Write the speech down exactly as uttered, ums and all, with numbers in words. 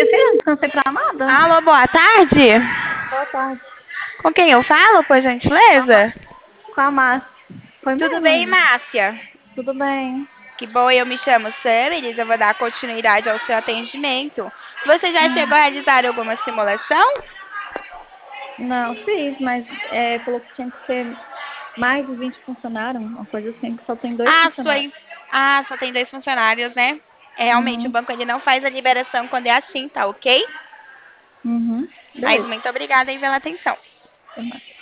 Minha filha, não descansei pra nada. Alô, boa tarde. Boa tarde. Com quem eu falo, por gentileza? Com a Márcia. Foi Tudo mesmo, bem, amiga? Márcia? Tudo bem. Que bom, eu me chamo Samiris, eu vou dar continuidade ao seu atendimento. Você já chegou a realizar alguma simulação? Não, fiz, mas é, falou que tinha que ser mais de vinte funcionários, uma coisa assim, que só tem dois Ah, sua... funcionários. em- ah, só tem dois funcionários, né? É, realmente, o Uhum. banco ele não faz a liberação quando é assim, tá ok? Uhum. Mas Beleza. muito obrigada aí pela atenção. Até mais.